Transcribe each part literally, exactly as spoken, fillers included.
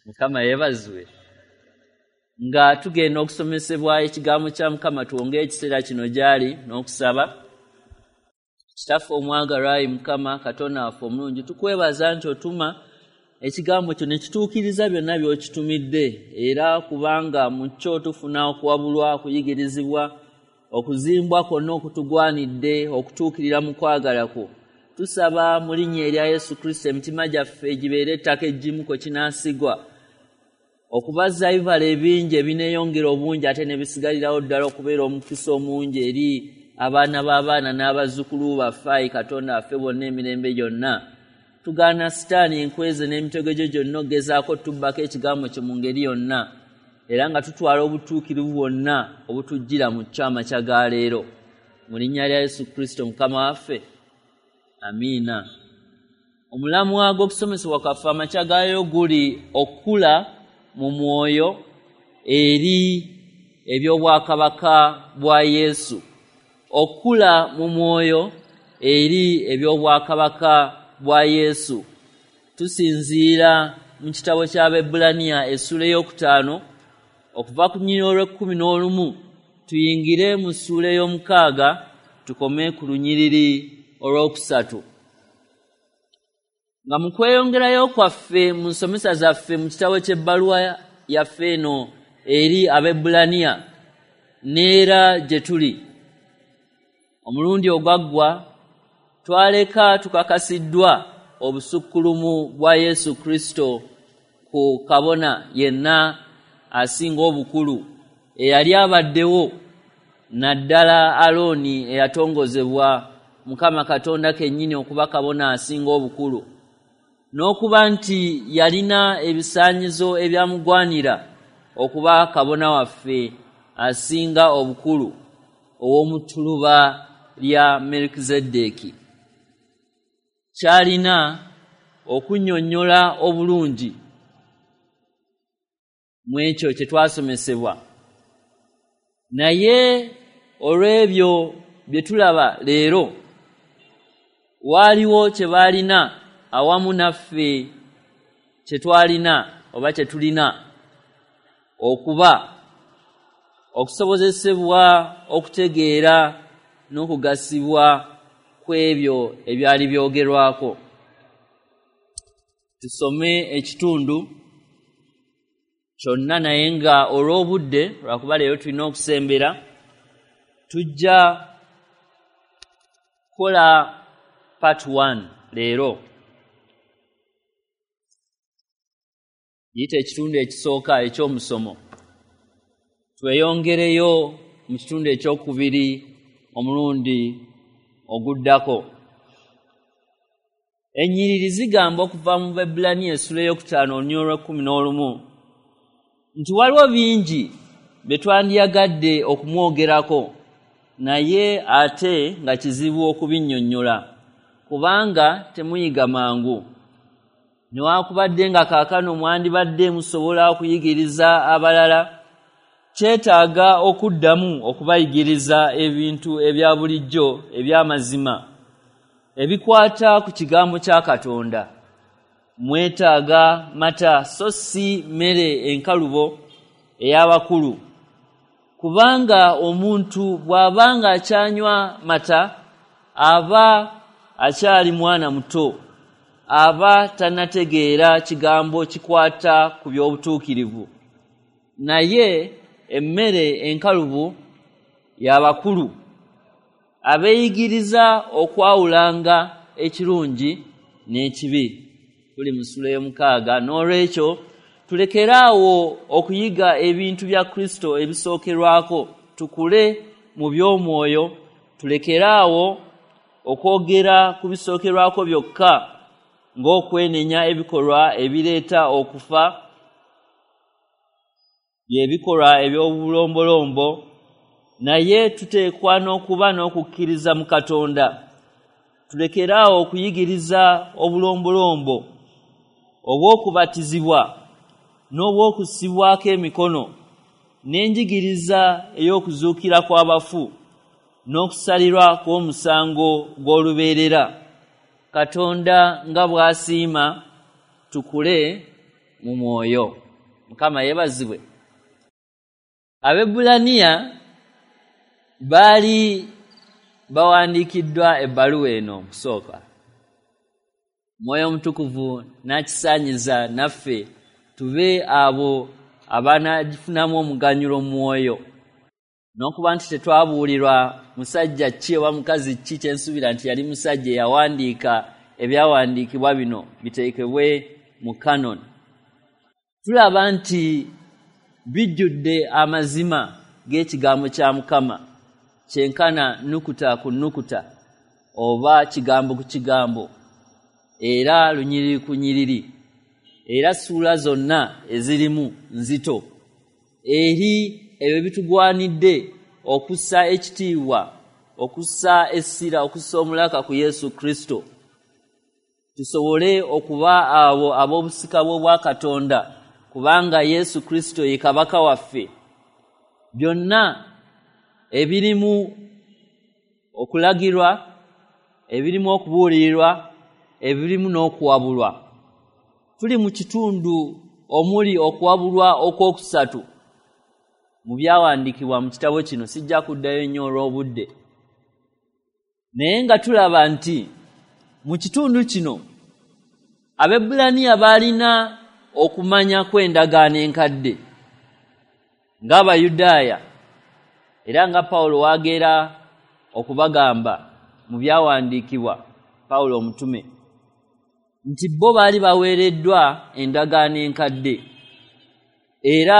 Mukama yebazwe. Nga tugenda okusomesebwa ekigambo kya Mukama tuwongere ekiseera kino gyali n'okusaba. Kitaffe omwagalwa Ayi Mukama Katonda waffe omulungi, tukwebaza nti otuma ekigambo kyo ne kituukiriza byonna by'okitumidde, era kubanga mu kyo tufuna okuwabulwa, okuyigirizibwa, okuzimbwa kwonna okutugwanidde okutuukirira mu kwagala kwo. Tusaba mu linnya erya Yesu Kristo emitima gyaffe gibeere ettaka eggimu kwe kinaasigwa, okubaza ebibala ebingi ebineeyongera obungi ate ne bisigalirawo ddala okubeera omukisa omungi eri abaana b'abaana n'abazzukulu baffe. Ayi Katonda waffe bonna emirembe gyonna, tugaana sitaani enkweze n'emitego gyo gyonna ogezaako tubbako ekigambo kyo mu ngeri yonna, era nga tutwala obutuukirivu bwonna obutujjira mu kyama kya gaaleero, mu linnya lya Yesu Kristo Mukama waffe, amiina. Omulamwa gw'okusomesebwa kwaffe amakya galeero guli okukula mu mwoyo eri eby'obwakabaka bwa Yesu. Okula mu mwoyo eri eby'obwakabaka bwa Yesu. Tusinziira mu kitabo ky'Abaebbulaniya essula ey'okutaano okuva ku nnyiriri olw'ekkumi n'olumu tuyingire mu ssuula ey'omukaaga tukome ku lunyiriri olw'okusatu. Nga mu kweyongerayo kwaffe mu nsomesa zaffe mu kitabo ky'ebbaluwa yaffe eno eri Abaebbulaniya neera gye tuli, omulundi ogwaggwa twaleka tukakasiddwa obusukkulumu bwa Yesu Kristo ku kabona yenna asinga obukulu eyali abaddewo, naddala Alooni eyatongozebwa Mukama Katonda kennyini okuba kabona asinga obukulu, n'okuba nti yalina ebisaanyizo ebyamugwanira okuba kabona waffe asinga obukulu ow'omu ttuluba lya Merukizeddeeki. Kyalina okunnyonnyola obulungi mu ekyo kye twasomesebwa, naye olw'ebyo bye tulaba leero waaliwo kye baalina awamu naffe kye twalina oba kye tulina okuba okusobozesebwa okutegeera n'okugasibwa kw'ebyo ebyali byogerwako. Tusome ekitundu kyonna naye nga olw'obudde, lwakuba leero tulina okusembera, tujja kukola part one leero. Yita ekitundu ekisooka eky'omusomo, tweyongereyo mu kitundu ekyokubiri omulundi oguddako. Ennyiriri zigamba okuva mu Baebbulaniya essula ey'okutaano olunyiriri olw'ekkumi n'olumu nti waliwo bingi bye twandiyagadde okumwogerako, naye ate nga kizibu okubinnyonnyola kubanga temuyiga mangu. Newaakubadde nga kaakano mwandibadde musobola okuyigiriza abalala, kyetaaga okuddamu okubayigiriza ebintu ebya bulijjo eby'amazima ebikwata ku kigambo kya Katonda. Mwetaaga mata so si mmere enkalubo ey'abakulu, kubanga omuntu bw'abanga akyanywa mata aba akyali mwana muto, aba tannategeera kigambo kikwata ku by'obutuukirivu. Naye emmere enkalubu y'abakulu abeeyigiriza okwawulanga ekirungi n'ekibi. Tuli mu ssula y'omukaaga, n'olwekyo tulekeraawo okuyiga ebintu bya Kristo ebisookerwako, tukule mu by'omwoyo, tulekeraawo okwogera ku bisookerwako byokka ng'okwenenya ebikolwa ebireeta okufa, by'ebikolwa eby'obulombolombo, naye tuteekwa n'okuba n'okukkiriza mu Katonda. Tulekeraawo okuyigiriza obulombolombo obw'okubatizibwa n'obw'okussibwako emikono, n'enjigiriza ey'okuzuukira kw'abafu, n'okusalirwa kw'omusango gw'olubeerera. Katonda nga bw'asiima tukule mu mwoyo. Mukama yebazibwe. Abebulaniya bali bawandikiddwa ebbaluwa eno kusooka. Mwoyo Mutukuvu n'akisaanyiza naffe tube abo abanaagifunamu omuganyulo mwoyo. N'okuba nti tetwabuulirwa musajja ki oba mukazi ki kyensuubira nti yali musajja eyawandiika ebyawandiikibwa bino biteekebwe mu kanon. Tulaba nti bijjudde amazima g'ekigambo kya Mukama kyenkana nukuta ku nukuta oba kigambo ku kigambo era lunyiriri ku nyiriri era ssuula zonna ezirimu nzito eri ebyo bitugwanidde okussa ekitiibwa okussa essira okussa omulaka ku Yesu Kristo tusobole okuba abo ab'obusika bw'obwa Katonda kubanga Yesu Kristo ye kabaka waffe. Byonna ebirimu okulagirwa ebirimu okubuulirirwa ebirimu n'okuwabulwa. Tuli mu kitundu omuli okuwabulwa okwokusatu mu byawandiikibwa mu kitabo kino. Sijja kuddayo nnyo olw'obudde naye nga tulaba nti mu kitundu kino Abebulaniya baalina okumanya kw'endagaano enkadde ng'Abayudaaya era nga Pawulo waagera okubagamba mu byawandiikibwa Pawulo omutume nti bo baali baweereddwa endagaano enkadde era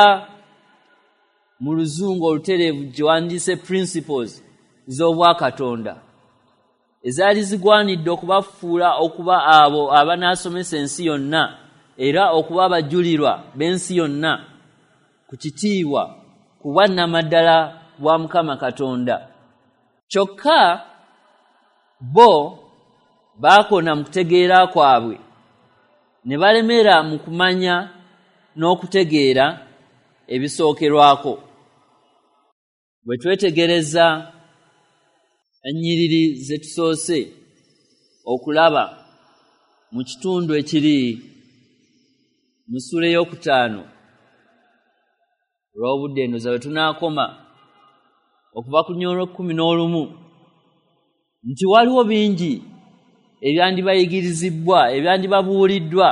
mu luzungu olutereevu gye wandiise principles z'obwakatonda ezaali zigwanidde okubafuula okuba abo abanaasomesa ensi yonna era okuba abajulirwa b'ensi yonna ku kitiibwa ku bwannamaddala bwa Mukama Katonda. Kyokka bo baakona mu kutegeera kwabwe ne balemera mu kumanya n'okutegeera ebisookerwako. Bwe twetegereza ennyiriri ze tusoose okulaba mu kitundu ekiri mu ssuula ey'okutaano olw'obudde ndoza bwe tunaakoma okuva ku nnyolo kkumi n'olumu nti waliwo bingi ebyandibayigirizibbwa ebyandibabuuliddwa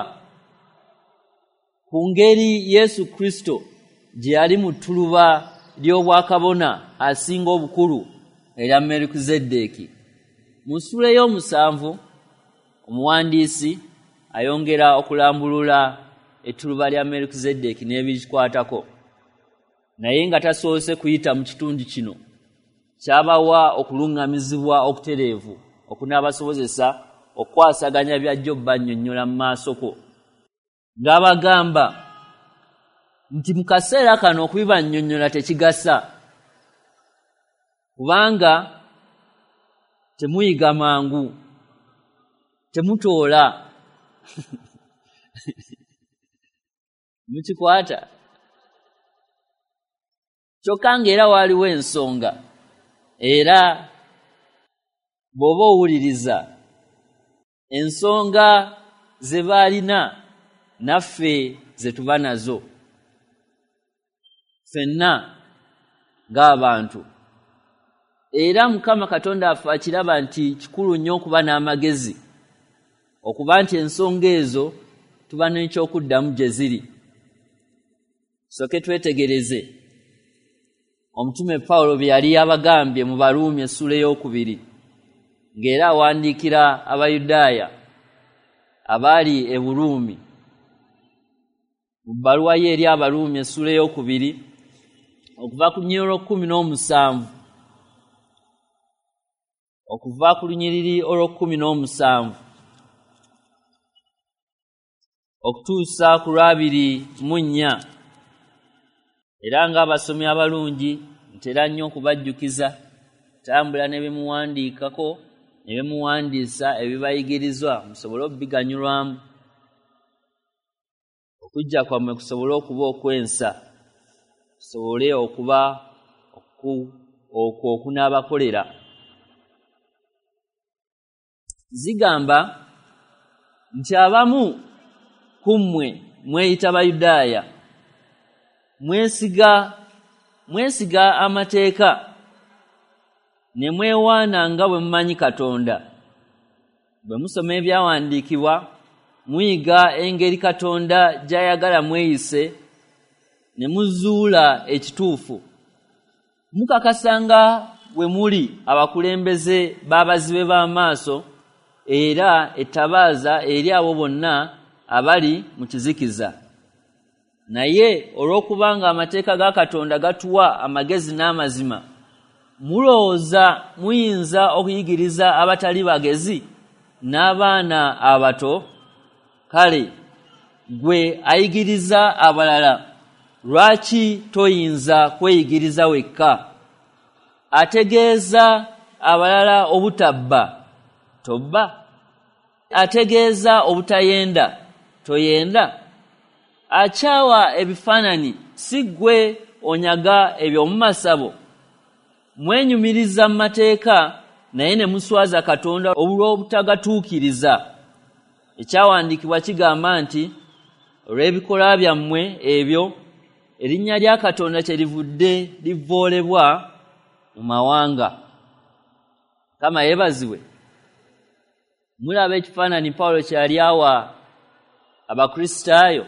ku ngeri Yesu Kristo gye yali mu ttuluba ly'obwakabona asinga obukulu erya Merukizeddeeki. Mu ssuula ey'omusanvu omuwandiisi ayongera okulambulula ettuluba lya Merukizeddeeki n'ebikikwatako naye nga tasoose kuyita mu kitundu kino kyabawa okuluŋŋamizibwa okutereevu okunaabasobozesa okwasaganya byajjo bannyonnyola mu maasoko ng'abagamba nti mu kaseera kano okubibannyonnyola tekigasa kubanga temuyiga mangu temutoola mukikwata kyokka ng'era waaliwo ensonga era bw'oba owuliriza ensonga ze baalina naffe ze tuba nazo ffenna ng'abantu era Mukama Katonda affe akiraba nti kikulu nnyo okuba n'amagezi okuba nti ensonga ezo tuba n'ekyokuddamu gye ziri. Soke twetegereze omutume Pawulo bye yali abagambye mu Baruumi essuula ey'okubiri ng'era awandiikira Abayudaaya abaali e Buruumi mu bbaluwa ye eri Abaruumi essuula ey'okubiri okuva ku nnyiriri olw'okkumi n'omusanvu okuva ku lunyiriri olw'okkumi n'omusanvu okutuusa ku lwabiri mu nnya era ng'abasomi abalungi ntera nnyo okubajjukiza tambula ne bemuwandiikako ne bemuwandiisa ebibayigirizwa musobole okubiganyulwamu okujja kwammwe kusobole okuba okwensa kusobole okuba okwo okunaabakolera. Zigamba nti abamu ku mmwe mweyita Bayudaaya mwesiga mwesiga amateeka ne mwewaana nga bwe mumanyi Katonda bwe musoma ebyawandiikibwa muyiga engeri Katonda gy'ayagala mweyise ne muzuula ekituufu mukakasanga bwe muli abakulembeze b'abazibe b'amaaso era ettabaaza eri abo bonna abali mu kizikiza naye olw'okubanga amateeka ga Katonda gatuwa amagezi n'amazima mulowooza muyinza okuyigiriza abatali bagezi n'abaana abato kale gwe ayigiriza abalala lwaki toyinza kweyigiriza wekka ategeeza abalala obutabba tobba ategeeza obutayenda toyenda akyawa ebifaananyi si gwe onyaga eby'omu masabo mwenyumiriza mu mateeka naye ne muswaza Katonda olw'obutagatuukiriza ekyawandiikibwa kigamba nti olw'ebikolwa byammwe ebyo erinnya lya Katonda kyerivudde livvoolebwa mu mawanga kama yeebazibwe mulaba ekifaananyi Pawulo kyali awa Abakristaayo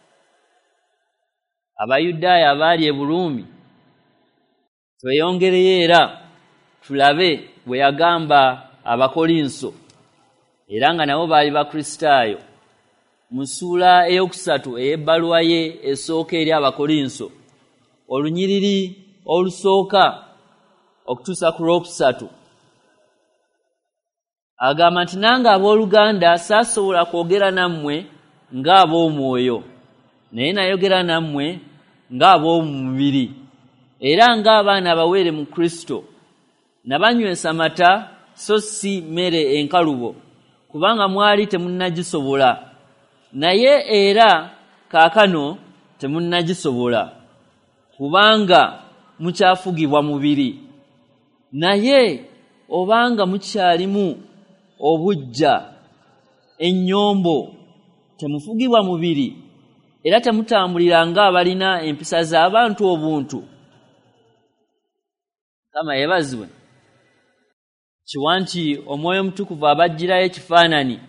Abayudaaya abaali e Buruumi tweyongereyo era tulabe bwe yagamba Abakolinso era nga nabo baali Bakristaayo mu ssuula ey'okusatu ey'ebbaluwa ye esooka eri Abakolinso olunyiriri olusooka okutuusa ku lwokusatu agamba nti nange abooluganda saasobola kwogera nammwe ng'ab'omwoyo naye nayogera nammwe ng'ab'omu mubiri era ng'abaana abaweere mu Kristo nabanywesa mata so si mmere enkalubo kubanga mwali temunnagisobola naye era kaakano temunnagisobola kubanga mukyafugibwa mubiri naye obanga mukyalimu obujja ennyombo temufugibwa mubiri era temutambulira ng'abalina empisa z'abantu obuntu kama yeebazibwe kiwa nti Omwoyo Omutukuvu abajjirayo ekifaananyi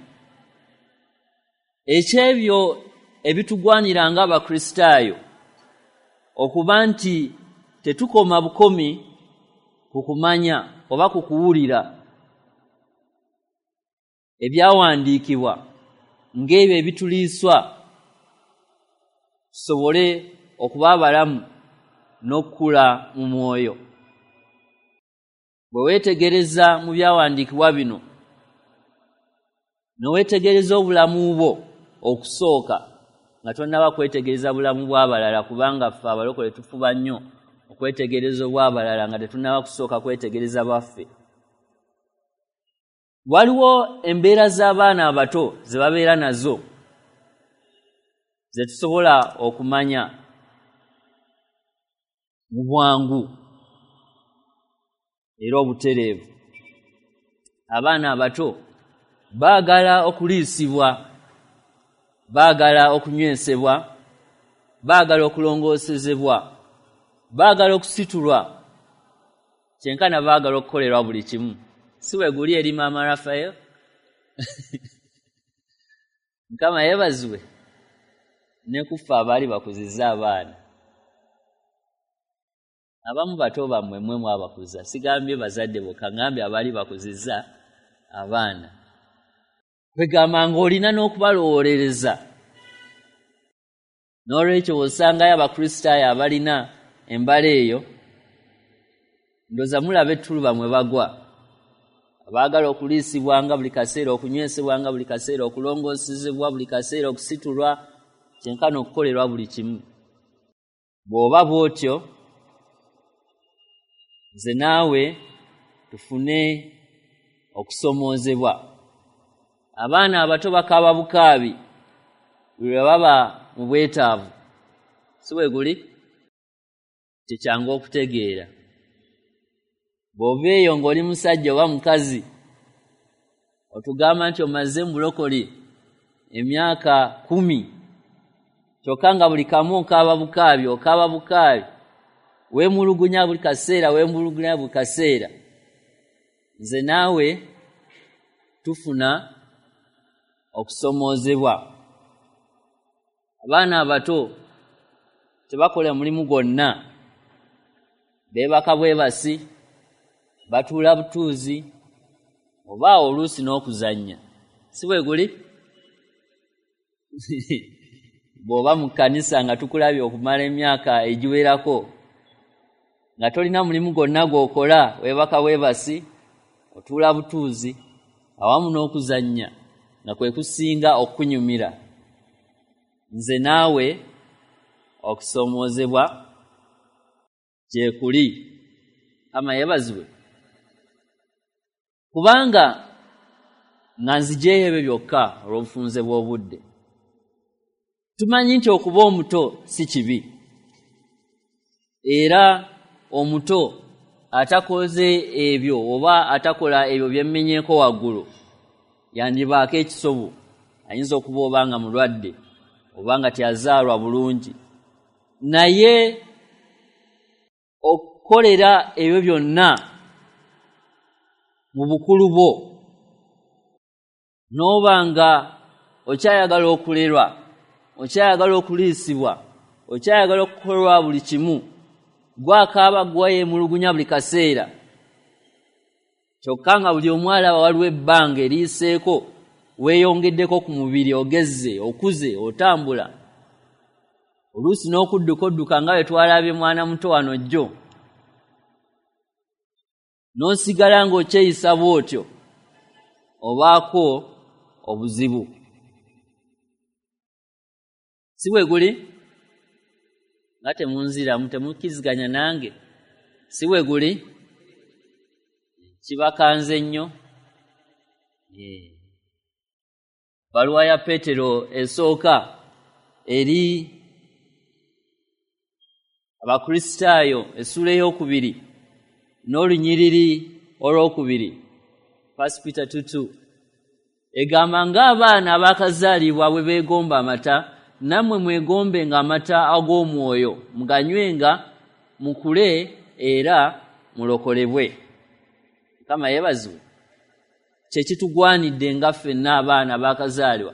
ekyebyo ebitugwanira ng'Abakristaayo okuba nti tetukoma bukomi ku kumanya oba ku kuwulira ebyawandiikibwa ng'ebyo ebituliiswa tusobole okuba abalamu n'okukula mu mwoyo bwe weetegereza mu byawandiikibwa bino ne weetegereza obulamu bwo okusooka nga tonnaba kwetegereza bulamu bw'abalala kubanga ffe abalokole tufuba nnyo okwetegereza obw'abalala nga tetunnaba kusooka kwetegereza baffe waliwo embeera z'abaana abato ze babeera nazo ze tusobola okumanya mu bwangu era obutereevu abaana abato baagala okuliisibwa baagala okunywesebwa baagala okulongoosezebwa baagala okusitulwa kyenkana baagala okukolerwa buli kimu si we guli eri Maama Rafael Mukama yeebazibwe ne kufa abaali bakuzizza abaana abamu bato bammwe mmwe mwabakuza sigambye bazadde bokka ngambye abaali bakuzizza abaana kwegamba ng'olina n'okubalowolereza n'olwekyo osangayo Abakristaayo abalina embala eyo ndoza mulaba ettuluba mwe bagwa abaagala okuliisibwanga buli kaseera okunywesebwanga buli kaseera okulongoosezebwa buli kaseera okusitulwa kyenkana okukolerwa buli kimu bw'oba bw'otyo nze naawe tufune okusomoozebwa abaana abato bakaaba bukaabi lwe baba mu bwetaavu si we guli kyekyangu okutegeera bw'ova eyo ng'oli musajja oba mukazi otugamba nti omaze mu bulokoli emyaka kumi kyokka nga buli kamu okaaba bukaabi okaaba bukaabi weemulugunya buli kaseera weemulugunya buli kaseera nze naawe tufuna okusomoozebwa. Abaana abato tebakola mulimu gwonna, beebaka bwebasi, batuula butuuzi oba oluusi n'okuzannya. Si bwe guli? Bw'oba mu kkanisa nga tukulabye okumala emyaka egiwerako nga tolina mulimu gwonna gw'okola, weebaka bwebasi, otuula butuuzi awamu n'okuzannya nga kwe kusinga okunyumira. Nze naawe okusomoozebwa gye kuli. Ama yeebazibwe. Kubanga nga nzijeeyo ebyo byokka olw'obufunze bw'obudde. Tumanyi nti okuba omuto si kibi. Era omuto atakoze ebyo oba atakola ebyo byemmenyeeko waggulu yandibaako ekisobo. Ayinza okuba oba nga mulwadde oba nga teyazaalwa bulungi. Naye okukolera ebyo byonna mu bukulu bwo n'oba nga okyayagala okulerwa, okyayagala okuliisibwa, okyayagala okukolwa buli kimu, gwakaaba gwayeemulugunya buli kaseera. Kyokka nga buli omu alaba waliwo ebbanga eriiseeko, weeyongeddeko ku mubiri, ogezze, okuze, otambula. Oluusi n'okudduka odduka nga bwe twalabye mwana muto wano jjo. N'osigala ng'okyeyisa bw'otyo, obaako obuzibu. Si bwe guli? Nga temunziramu, temukkiziganya nange. Si bwe guli? Kibakanze nnyo. Bbaluwa ya Peetero esooka eri Abakristaayo essula ey'okubiri n'olunyiriri olw'okubiri, First Peter two two, egamba ng'abaana abaakazaalibwa bwe beegomba amata, nammwe mwegombenga amata ag'omwoyo, muganywenga mukule era mulokolebwe. Mukama yeebazibwe. Kye kitugwanidde nga ffenna abaana abaakazaalibwa.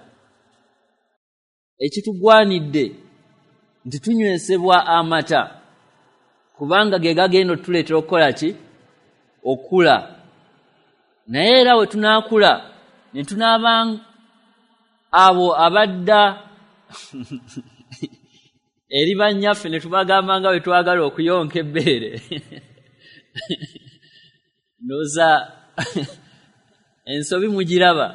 Ekitugwanidde nti tunywesebwa amata, kubanga ge gagenda otuleetera okukola ki? Okula. Naye era we tunaakula ne tunaaba abo abadda eri bannyaffe ne tubagamba nga bwe twagala okuyonka ebbeere. Ndowooza ensobi mugiraba.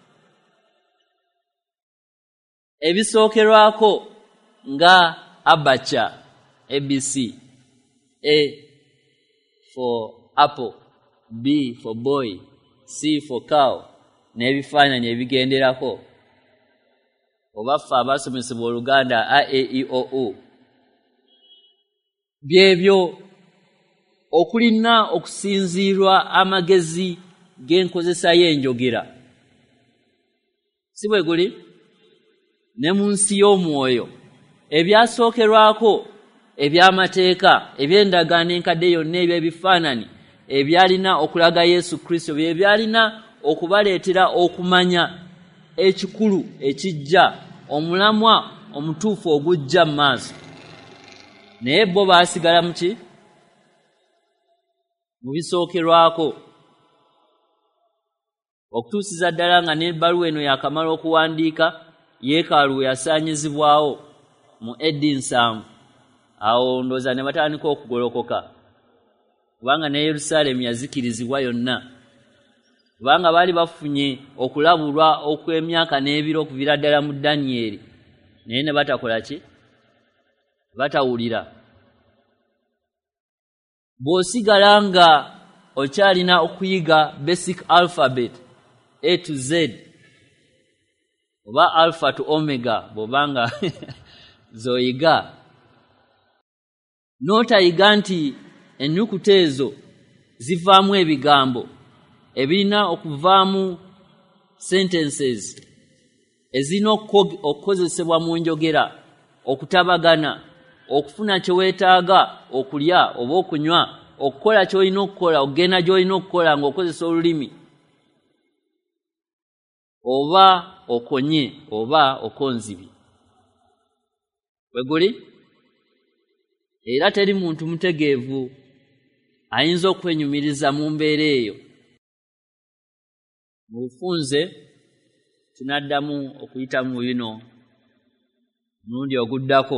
Ebisookerwako nga Abacha, A B C, A for apple, B for boy, C for cow, n'ebifaananyi ebigenderako. Oba ffe abasomesebwa Oluganda A E I O U. Byebyo okulina okusinziirwa amagezi g'enkozesa y'enjogera. Si bwe guli? Ne mu nsi y'omwoyo ebyasookerwako eby'amateeka eby'endagaano enkadde yonna eby'ebifaananyi ebyalina okulaga Yesu Kristo, bye byalina okubaleetera okumanya ekikulu ekijja, omulamwa omutuufu ogujja mu maaso. Naye bo baasigala mu ki? Mu bisookerwako. Okutuusiza ddala nga n'ebbaluwa eno yakamala okuwandiika, yeekaalu we yasaanyizibwawo mu eddi nsanvu. Awo ndowooza ne batandika okugolokoka, kubanga ne Yerusaalemu yazikirizibwa yonna, kubanga baali bafunye okulabulwa okw'emyaka n'ebiro okuviira ddala mu Danyeri, naye ne batakola ki? Batawulira. Bw'osigala nga okyalina okuyiga basic alphabet A to Z oba alpha to omega bw'obanga zoyiga, n'otayiga nti ennyukuta ezo zivaamu ebigambo ebirina okuvaamu sentences ezirina okukozesebwa mu njogera, okutabagana, okufuna kye weetaaga okulya oba okunywa, okukola ky'olina okukola, okugenda gy'olina okukola ng'okozesa olulimi, oba okonye oba okonzibi. Weguli? Era teri muntu mutegeevu ayinza okwenyumiriza mu mbeera eyo. Mu bufunze tunaddamu okuyita mu bino mulundi oguddako.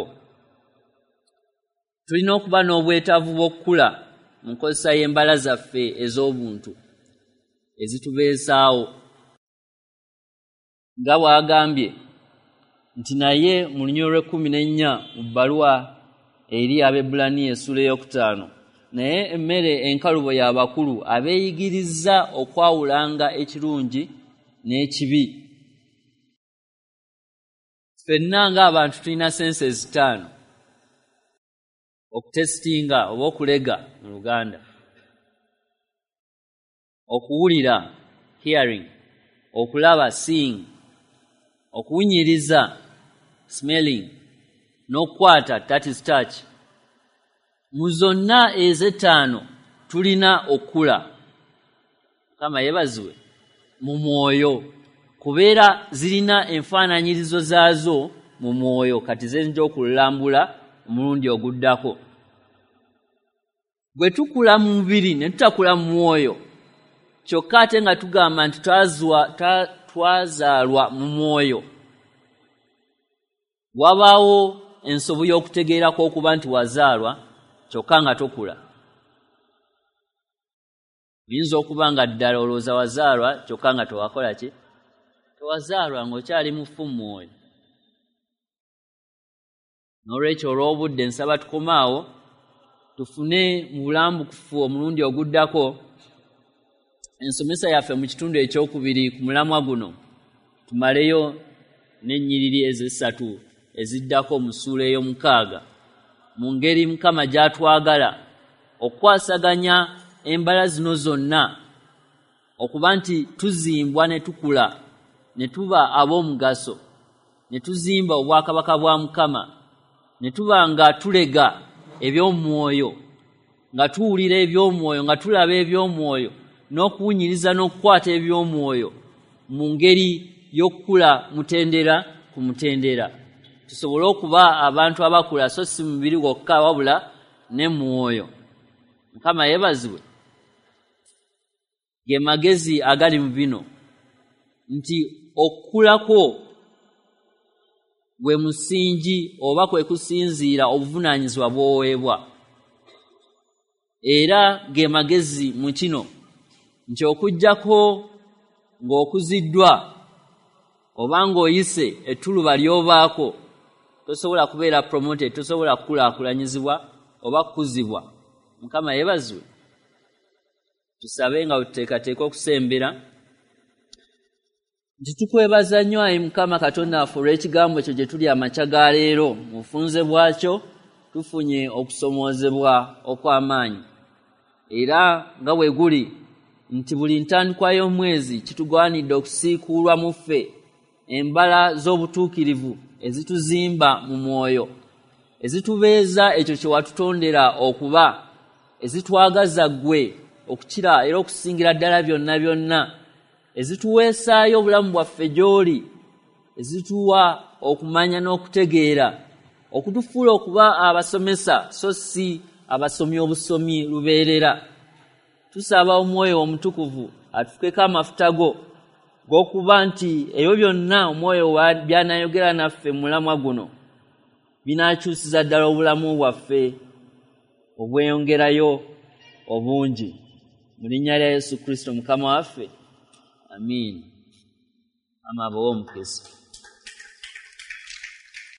Tulina okuba n'obwetaavu bw'okukula mu nkozesa y'embala zaffe ez'obuntu ezitubeezaawo. Nga bw'agambye nti naye mu lunyolo lw'ekkumi n'ennya mu bbaluwa eri Abaebbulaniya essula ey'okutaano, naye emmere enkalubo y'abakulu abeeyigirizza okwawulanga ekirungi n'ekibi. Ffenna ng'abantu tulina sense zitaano: okutesitinga oba okulega mu Luganda, okuwulira hearing, okulaba seeing, okuwunyiriza smelling, n'okukwata that is touch. Mu zonna ez'ettaano tulina okula. Kama yebaziwe mu mwoyo, kubeera zirina enfaananyirizo zaazo mu mwoyo, kati ze nja okulambula omulundi oguddako. Bwe tukula mu mubiri ne tutakula mu mwoyo, kyokka ate nga tugamba nti twazaalwa mu mwoyo, wabaawo ensobo y'okutegeerako okuba nti wazaalwa kyokka nga tokula. Oyinza okuba nga ddala olowooza wazaalwa kyokka nga tewakola ki? Tewazaalwa, ng'okyali mufu mu mwoyo. N'olwekyo olw'obudde nsaba tukomaawo tufune mu bulambukufu omulundi oguddako ensomesa yaffe mu kitundu ekyokubiri ku mulamwa guno, tumaleyo n'ennyiriri ez'essatu eziddako mu ssuula ey'omukaaga, mu ngeri Mukama gy'atwagala okwasaganya embala zino zonna, okuba nti tuzimbwa ne tukula ne tuba ab'omugaso, ne tuzimba obwakabaka bwa Mukama, ne tuba nga tulega eby'omwoyo, nga tuwulira eby'omwoyo, nga tulaba eby'omwoyo, n'okuwunyiriza n'okukwata eby'omwoyo mu ngeri y'okukula mutendera ku mutendera. Tusobole okuba abantu abakula so si mubiri gwokka wabula ne mwoyo. Mukama yeebazibwe. Ge magezi agali mu bino nti okukulako gwe musingi oba kwe kusinziira obuvunaanyizibwa bw'oweebwa. Era ge magezi mu kino nti okuggyako ng'okuziddwa oba ng'oyise ettuluba ly'obaako, tosobola kubeera promoted, tosobola kukulaakulanyizibwa oba kukuzibwa. Mukama yeebazibwe. Tusabe nga tuteekateeka okusembera nti tukwebaza nnyo Ayi Mukama Katonda waffe olw'ekigambo ekyo gye tuli amakya ga leero. Mu bufunze bwakyo tufunye okusomoozebwa okw'amaanyi, era nga bwe guli nti buli ntandikwa y'omwezi kitugwanidde okusiikuulwa mu ffe embala z'obutuukirivu ezituzimba mu mwoyo, ezitubeeza ekyo kye watutondera okuba, ezitwagaza ggwe okukira era okusingira ddala byonna byonna, ezituweesaayo obulamu bwaffe gy'oli, ezituwa okumanya n'okutegeera, okutufuula okuba abasomesa so si abasomi obusomi lubeerera. Tusaba Omwoyo Omutukuvu atufukeko amafuta go g'okuba nti ebyo byonna Omwoyo by'anayogera naffe mu mulamwa guno binaakyusiza ddala obulamu bwaffe obweyongerayo obungi. Mu linnya lya Yesu Kristo Mukama waffe, amiini. Ama bawo omukisa.